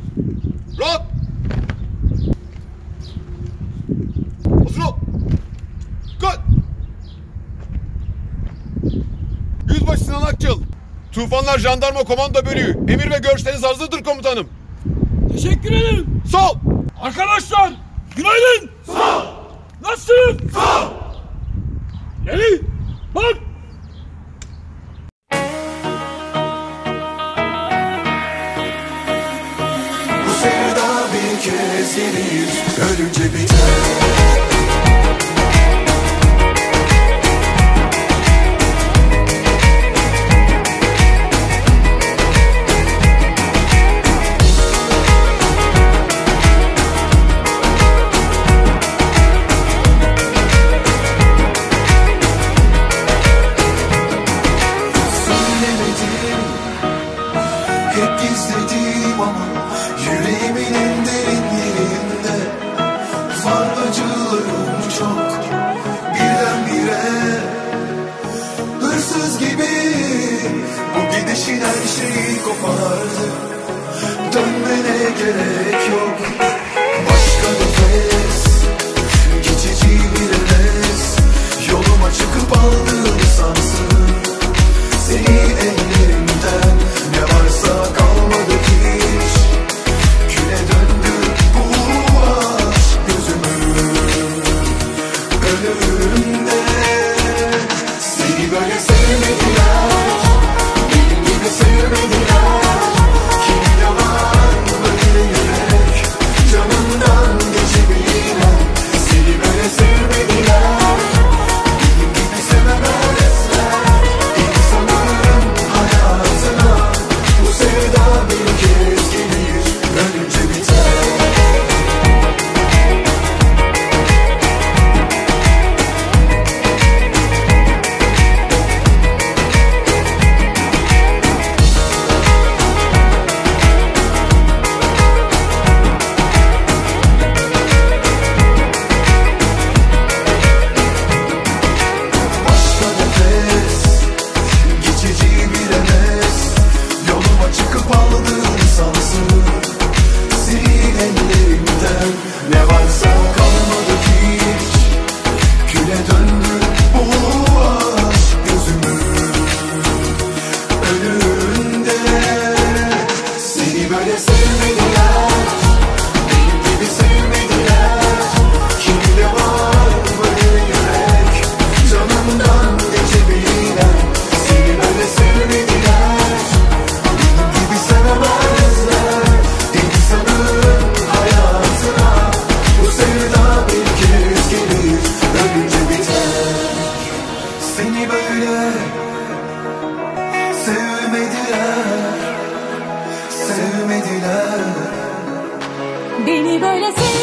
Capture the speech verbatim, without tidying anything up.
Rahat. Hazır ol. Dikkat. Yüzbaşı Sinan Akçıl. Tufanlar Jandarma Komando Bölüğü. Emir ve görüşleriniz hazırdır komutanım. Teşekkür ederim. Sağ ol. Arkadaşlar günaydın. Sağ ol. Nasılsın? Sağ ol. Yeli bak. Bu sevda bir kez gelir, ölünce biter. Hep gizlediğim ama yüreğimin en derinlerinde var acılarım çok, birdenbire hırsız gibi bu gidişin her şeyi kopardı. Dönmene gerek yok, başka nefes, geçici bir heves, yoluma çıkıp aldığım sansın. Seni ellerimden ne varsa kalmadı hiç, küle döndü bu aşk gözümün önünde. Seni böyle sevmediler, benim gibi sevmediler. Kimde var böyle yürek, canından geçebilen. Seni böyle sevmediler, benim gibi sevemezler. İnsanın hayatına bu sevda bir kez gelir, ölünce biter. Başka nefes, geçici bir heves, yoluma çıkıp aldığım sansın. Senin ellerimden ne varsa kalmadı hiç, küle döndü bu aşk gözümün önünde. Seni böyle sevmediler, benim gibi sevmediler. Kimde var böyle yürek, canımdan geçebilen. Seni böyle sevmediler, benim gibi sevemezler. İnsanın hayatına bu sevda bir kez gelir, ölünce biter. Seni böyle sevmediler, sevmediler. Beni böyle sev